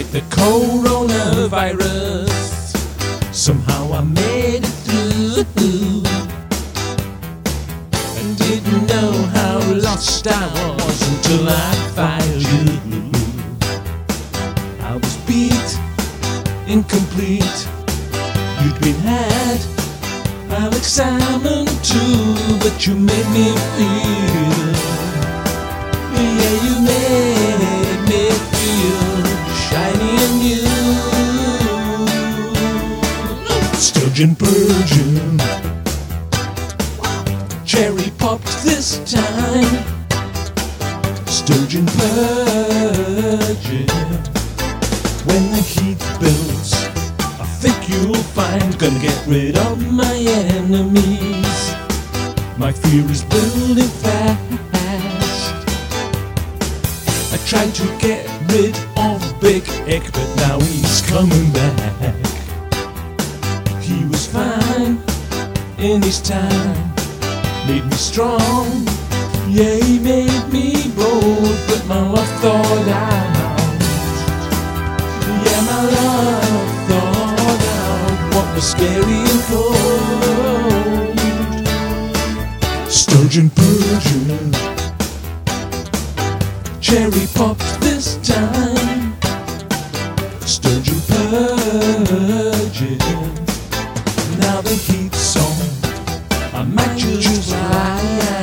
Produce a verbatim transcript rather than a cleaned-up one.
the coronavirus. Somehow I made it through, and didn't know how lost I was until I found you. I was beat, incomplete. You'd been had, I'll examine too, but you made me feel. Yeah, you made me feel shiny and new. Sturgeon Purgeon, cherry popped this time. Sturgeon Purgeon, when the heat builds, I think you'll find. Gonna get rid of my enemies. My fear is building fast. I tried to get rid of Big Ick, but now he's coming back. He was fine in his time, made me strong. Yeah, he made me bold, but my love thawed out. Yeah, my love thawed out. What was scary and cold? Sturgeon Purgeon, cherry popped this time. Sturgeon Purgeon, now the heat's on, I might just fly out.